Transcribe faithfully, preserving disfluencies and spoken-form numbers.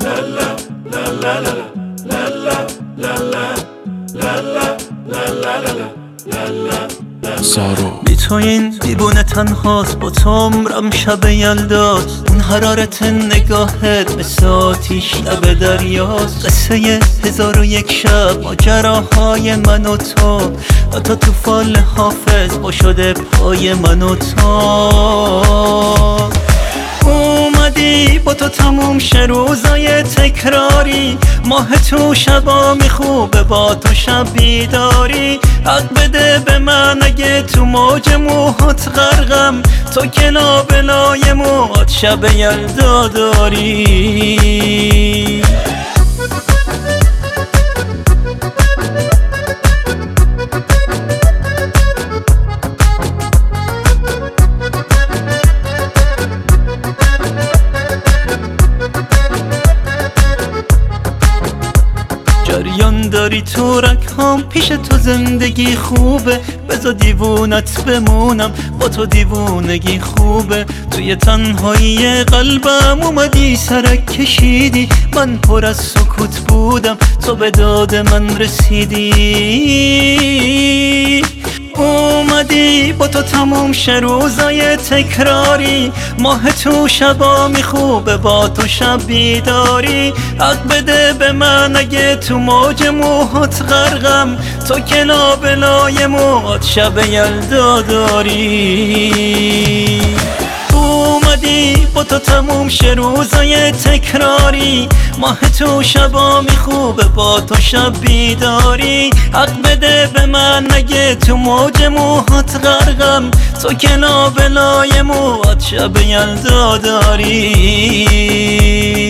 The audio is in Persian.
بی تو این دیوونه تنهاست، با تو عمرم شب یلداست. اون حرارت نگاهت مثل آتیش لب دریاست. قصه هزار و یک شب، ماجراهای من و تو، حتی تو فال حافظ با شده پای من و تو. اومدی با تو تموم شه روزای تکراری، ماه تو شبا میخوبه با تو شب بیداری. حق بده به من اگه تو موج موهات غرقم، تو که لابلای موهات شب یلدا داری. جریان داری تو رگهام، پیش تو زندگی خوبه. بذار دیوونت بمونم، با تو دیوونگی خوبه. توی تنهایی قلبم اومدی سرک کشیدی، من پر از سکوت بودم، تو به داد من رسیدی. اومدی با تو تموم شه روزای تکراری، ماه تو شبا میخوبه با تو شب بیداری. حق بده به من اگه تو موج موهات غرقم، تو که لابلای موهات شب یلدا داری. اومدی با تو تموم شه روزای تکراری، ماه تو شبا میخوبه با تو شب بیداری. حق بده به من اگه تو موج موهات غرقم، تو که لابلای موهات شب یلدا داری.